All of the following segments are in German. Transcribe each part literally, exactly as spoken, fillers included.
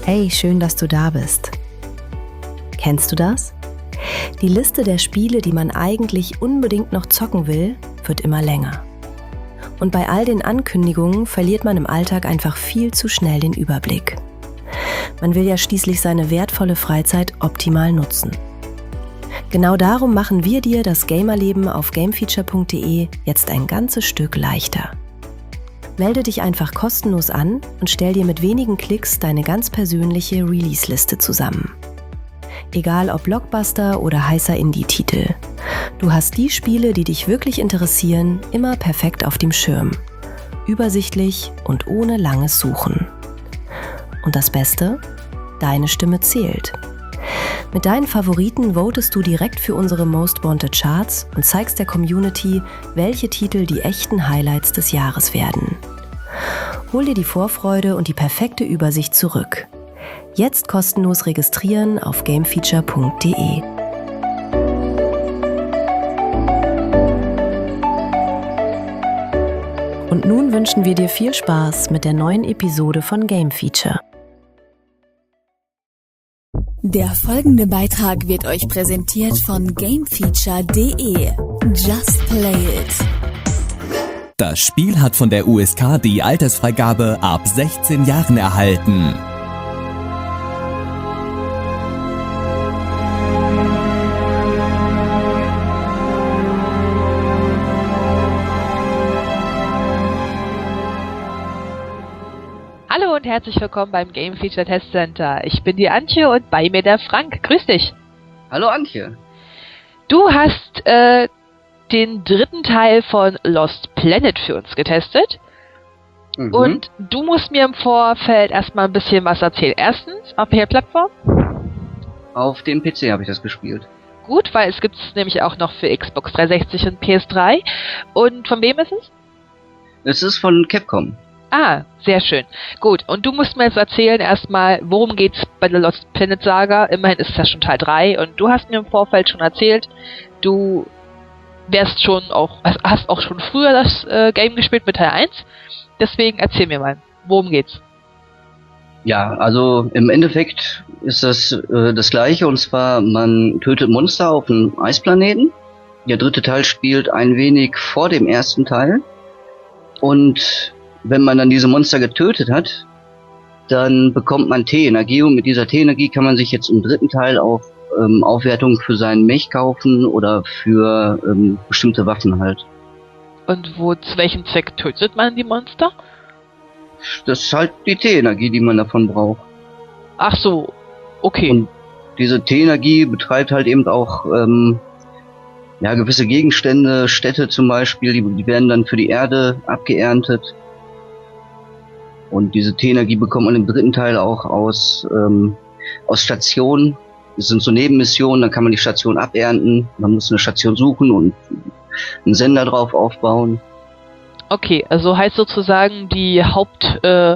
Hey, schön, dass du da bist. Kennst du das? Die Liste der Spiele, die man eigentlich unbedingt noch zocken will, wird immer länger. Und bei all den Ankündigungen verliert man im Alltag einfach viel zu schnell den Überblick. Man will ja schließlich seine wertvolle Freizeit optimal nutzen. Genau darum machen wir dir das Gamerleben auf gamefeature punkt de jetzt ein ganzes Stück leichter. Melde dich einfach kostenlos an und stell dir mit wenigen Klicks deine ganz persönliche Release-Liste zusammen. Egal ob Blockbuster oder heißer Indie-Titel. Du hast die Spiele, die dich wirklich interessieren, immer perfekt auf dem Schirm. Übersichtlich und ohne langes Suchen. Und das Beste? Deine Stimme zählt. Mit deinen Favoriten votest du direkt für unsere Most Wanted Charts und zeigst der Community, welche Titel die echten Highlights des Jahres werden. Hol dir die Vorfreude und die perfekte Übersicht zurück. Jetzt kostenlos registrieren auf gamefeature punkt de. Und nun wünschen wir dir viel Spaß mit der neuen Episode von Game Feature. Der folgende Beitrag wird euch präsentiert von gamefeature punkt de. Just play it. Das Spiel hat von der U S K die Altersfreigabe ab sechzehn Jahren erhalten. Hallo und herzlich willkommen beim Game Feature Test Center. Ich bin die Antje und bei mir der Frank. Grüß dich. Hallo Antje. Du hast äh, den dritten Teil von Lost Planet für uns getestet. Mhm. Und du musst mir im Vorfeld erstmal ein bisschen was erzählen. Erstens, auf welcher Plattform? Auf dem P C habe ich das gespielt. Gut, weil es gibt es nämlich auch noch für Xbox dreihundertsechzig und P S drei. Und von wem ist es? Es ist von Capcom. Ah, sehr schön. Gut, und du musst mir jetzt erzählen erstmal, worum geht's bei der Lost Planet Saga. Immerhin ist das schon Teil drei und du hast mir im Vorfeld schon erzählt, du wärst schon auch, hast auch schon früher das äh, Game gespielt mit Teil eins. Deswegen erzähl mir mal, worum geht's? Ja, also im Endeffekt ist das äh, das Gleiche, und zwar man tötet Monster auf einem Eisplaneten. Der dritte Teil spielt ein wenig vor dem ersten Teil. Und wenn man dann diese Monster getötet hat, dann bekommt man T-Energie, und mit dieser T-Energie kann man sich jetzt im dritten Teil auch ähm, Aufwertungen für seinen Mech kaufen oder für ähm, bestimmte Waffen halt. Und wo, zu welchem Zweck tötet man die Monster? Das ist halt die T-Energie, die man davon braucht. Ach so, okay. Und diese T-Energie betreibt halt eben auch ähm, ja, gewisse Gegenstände, Städte zum Beispiel, die, die werden dann für die Erde abgeerntet. Und diese T-Energie bekommt man im dritten Teil auch aus, ähm, aus Stationen. Das sind so Nebenmissionen, dann kann man die Station abernten. Man muss eine Station suchen und einen Sender drauf aufbauen. Okay, also heißt sozusagen die Haupt äh,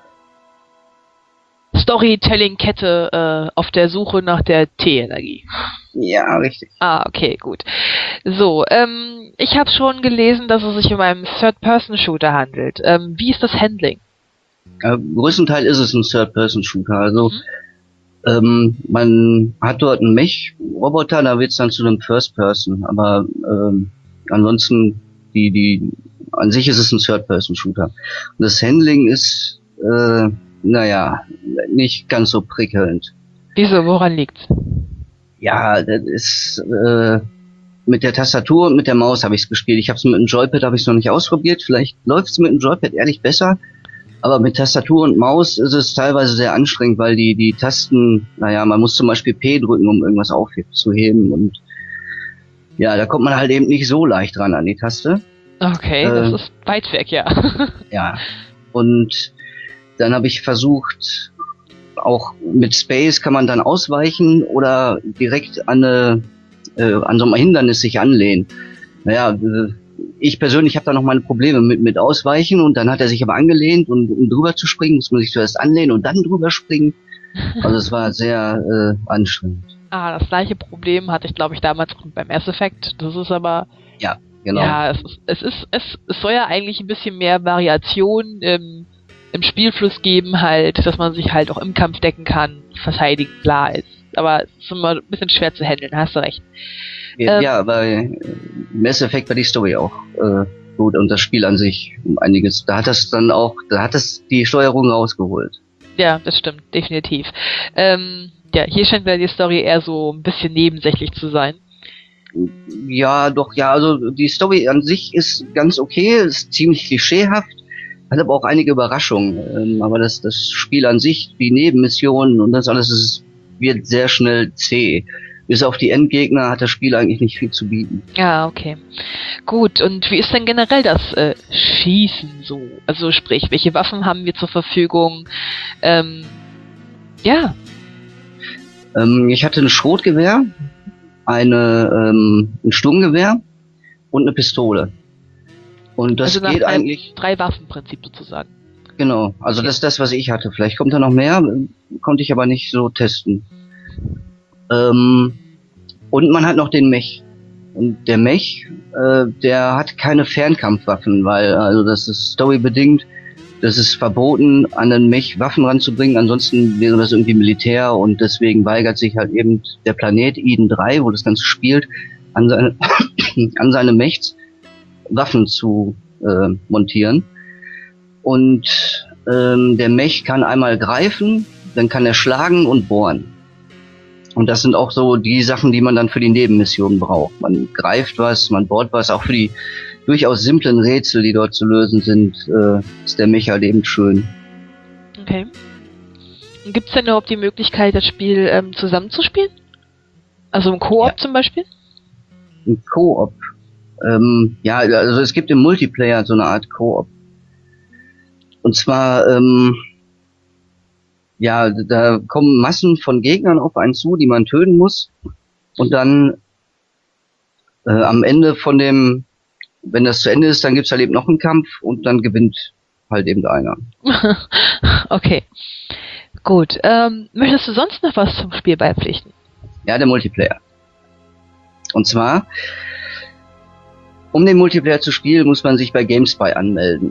Storytelling-Kette äh, auf der Suche nach der T-Energie. Ja, richtig. Ah, okay, gut. So, ähm, ich habe schon gelesen, dass es sich um einen Third-Person-Shooter handelt. Ähm, wie ist das Handling? Äh, größtenteils ist es ein Third-Person-Shooter. Also mhm. ähm, man hat dort einen Mech-Roboter, da wird es dann zu einem First-Person. Aber ähm, ansonsten, die, die, an sich ist es ein Third-Person-Shooter. Und das Handling ist, äh, naja, nicht ganz so prickelnd. Wieso, woran liegt's? Ja, das ist äh, mit der Tastatur und mit der Maus habe ich es gespielt. Ich habe es mit dem Joypad habe ich es noch nicht ausprobiert. Vielleicht läuft es mit dem Joypad ehrlich besser. Aber mit Tastatur und Maus ist es teilweise sehr anstrengend, weil die die Tasten, naja, man muss zum Beispiel P drücken, um irgendwas aufzuheben. Und ja, da kommt man halt eben nicht so leicht ran an die Taste. Okay, äh, das ist weit weg, ja. Ja, und dann habe ich versucht, auch mit Space kann man dann ausweichen oder direkt an, eine, äh, an so einem Hindernis sich anlehnen. Naja, äh, ich persönlich habe da noch meine Probleme mit, mit Ausweichen, und dann hat er sich aber angelehnt, und um drüber zu springen, muss man sich zuerst anlehnen und dann drüber springen. Also es war sehr äh, anstrengend. Ah, das gleiche Problem hatte ich, glaube ich, damals beim Mass Effect. Das ist aber... Ja, genau. Ja, es ist, es ist, es, es soll ja eigentlich ein bisschen mehr Variation im im Spielfluss geben halt, dass man sich halt auch im Kampf decken kann, verteidigen, klar ist. Aber es ist immer ein bisschen schwer zu handeln, hast du recht. Ja, ähm, ja, bei Mass Effect war die Story auch äh, gut und das Spiel an sich um einiges. Da hat das dann auch, da hat das die Steuerung rausgeholt. Ja, das stimmt, definitiv. Ähm, ja, hier scheint mir die Story eher so ein bisschen nebensächlich zu sein. Ja, doch, ja, also die Story an sich ist ganz okay, ist ziemlich klischeehaft, hat aber auch einige Überraschungen. Ähm, aber das, das Spiel an sich, die Nebenmissionen und das alles, ist, wird sehr schnell zäh. Bis auf die Endgegner hat das Spiel eigentlich nicht viel zu bieten. Ja, okay. Gut, und wie ist denn generell das äh, Schießen so? Also sprich, welche Waffen haben wir zur Verfügung? Ähm, ja. Ähm, ich hatte ein Schrotgewehr, eine, ähm, ein Sturmgewehr und eine Pistole. Und das also nach geht drei, eigentlich... drei Waffenprinzip sozusagen. Genau, also das ist das, was ich hatte. Vielleicht kommt da noch mehr, konnte ich aber nicht so testen. Ähm, und man hat noch den Mech. Und der Mech, äh, der hat keine Fernkampfwaffen, weil, also das ist storybedingt, das ist verboten, an den Mech Waffen ranzubringen, ansonsten wäre das irgendwie Militär und deswegen weigert sich halt eben der Planet Eden drei, wo das Ganze spielt, an seine, an seine Mechs Waffen zu äh, montieren. Und ähm, der Mech kann einmal greifen, dann kann er schlagen und bohren. Und das sind auch so die Sachen, die man dann für die Nebenmissionen braucht. Man greift was, man bohrt was, auch für die durchaus simplen Rätsel, die dort zu lösen sind, äh, ist der Mech halt eben schön. Okay. Gibt es denn überhaupt die Möglichkeit, das Spiel ähm, zusammenzuspielen? Also im Koop Ja. zum Beispiel? Ein Koop. Ähm, ja, also es gibt im Multiplayer so eine Art Koop. Und zwar, ähm, ja, da kommen Massen von Gegnern auf einen zu, die man töten muss. Und dann äh, am Ende von dem, wenn das zu Ende ist, dann gibt's halt eben noch einen Kampf und dann gewinnt halt eben einer. Okay. Gut. Ähm, möchtest du sonst noch was zum Spiel beipflichten? Ja, der Multiplayer. Und zwar, um den Multiplayer zu spielen, muss man sich bei GameSpy anmelden.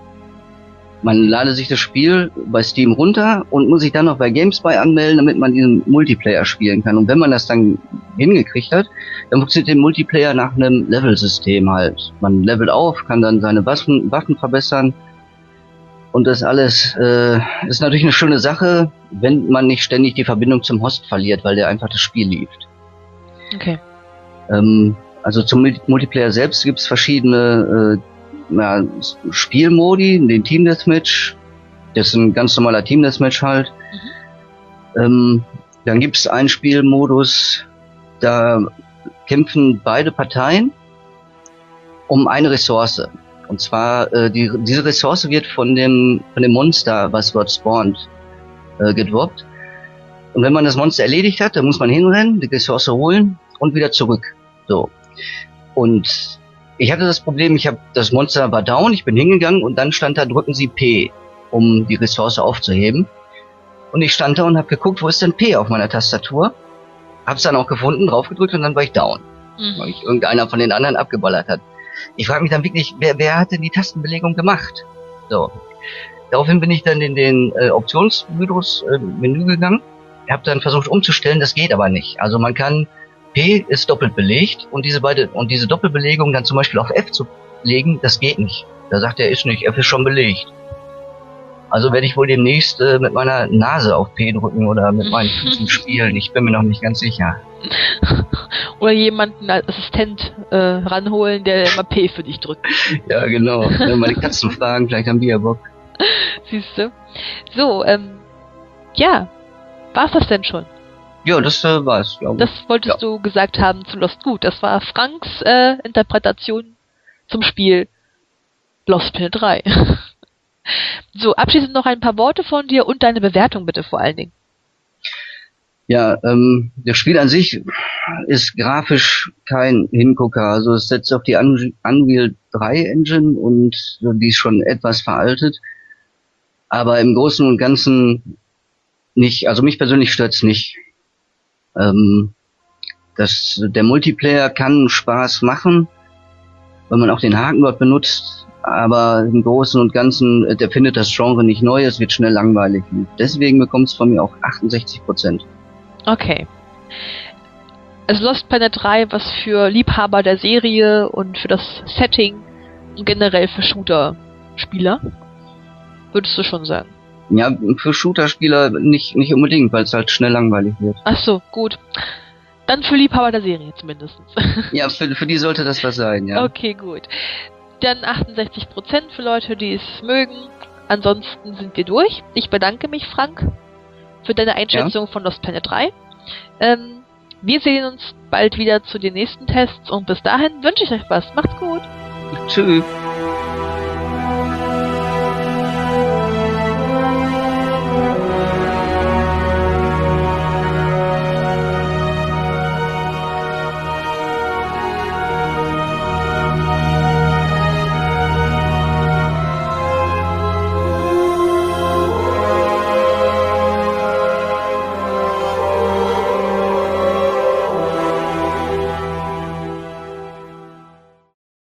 Man lade sich das Spiel bei Steam runter und muss sich dann noch bei GameSpy anmelden, damit man diesen Multiplayer spielen kann. Und wenn man das dann hingekriegt hat, dann funktioniert der Multiplayer nach einem Level-System halt. Man levelt auf, kann dann seine Waffen, Waffen verbessern. Und das alles äh, ist natürlich eine schöne Sache, wenn man nicht ständig die Verbindung zum Host verliert, weil der einfach das Spiel liebt. Okay. Ähm, also zum Multiplayer selbst gibt es verschiedene äh, ja, Spielmodi, den Team Deathmatch, das ist ein ganz normaler Team Deathmatch halt. Mhm. Ähm, dann gibt es einen Spielmodus, da kämpfen beide Parteien um eine Ressource. Und zwar, äh, die, diese Ressource wird von dem, von dem Monster, was dort spawnt, äh, gedroppt. Und wenn man das Monster erledigt hat, dann muss man hinrennen, die Ressource holen und wieder zurück. So. Und ich hatte das Problem, ich habe das Monster war down, ich bin hingegangen und dann stand da, drücken Sie P, um die Ressource aufzuheben. Und ich stand da und habe geguckt, wo ist denn P auf meiner Tastatur? Hab's dann auch gefunden, draufgedrückt und dann war ich down. Mhm. Weil mich irgendeiner von den anderen abgeballert hat. Ich frage mich dann wirklich, wer, wer hat denn die Tastenbelegung gemacht? So. Daraufhin bin ich dann in den äh, Optionsmodus äh, Menü gegangen, habe dann versucht umzustellen, das geht aber nicht. Also man kann P ist doppelt belegt und diese beide und diese Doppelbelegung dann zum Beispiel auf F zu legen, das geht nicht. Da sagt er, ist nicht, F ist schon belegt. Also werde ich wohl demnächst äh, mit meiner Nase auf P drücken oder mit meinen Füßen spielen. Ich bin mir noch nicht ganz sicher. Oder jemanden als Assistent äh, ranholen, der immer P für dich drückt. Ja, genau. Meine Katzen fragen, vielleicht haben die ja Bock. Siehst du? So, ähm, ja. War's das denn schon? Ja, das äh, war's, glaube ich. Das wolltest ja. du gesagt haben zu Lost. Gut, das war Franks äh, Interpretation zum Spiel Lost Planet drei. So, abschließend noch ein paar Worte von dir und deine Bewertung bitte vor allen Dingen. Ja, ähm, das Spiel an sich ist grafisch kein Hingucker. Also es setzt auf die Unreal drei Engine und die ist schon etwas veraltet. Aber im Großen und Ganzen nicht, also mich persönlich stört's nicht. Ähm, das, der Multiplayer kann Spaß machen, wenn man auch den Haken dort benutzt. aber im Großen und Ganzen, äh, der findet das Genre nicht neu, es wird schnell langweilig. Und deswegen bekommt es von mir auch achtundsechzig Prozent. Okay. Also Lost Planet drei, was für Liebhaber der Serie und für das Setting und generell für Shooter-Spieler, würdest du schon sagen? Ja, für Shooter-Spieler nicht, nicht unbedingt, weil es halt schnell langweilig wird. Ach so, gut. Dann für Liebhaber der Serie zumindest. Ja, für, für die sollte das was sein, ja. Okay, gut. Dann achtundsechzig Prozent für Leute, die es mögen. Ansonsten sind wir durch. Ich bedanke mich, Frank, für deine Einschätzung ja. von Lost Planet drei. Ähm, wir sehen uns bald wieder zu den nächsten Tests und bis dahin wünsche ich euch was. Macht's gut. Tschüss.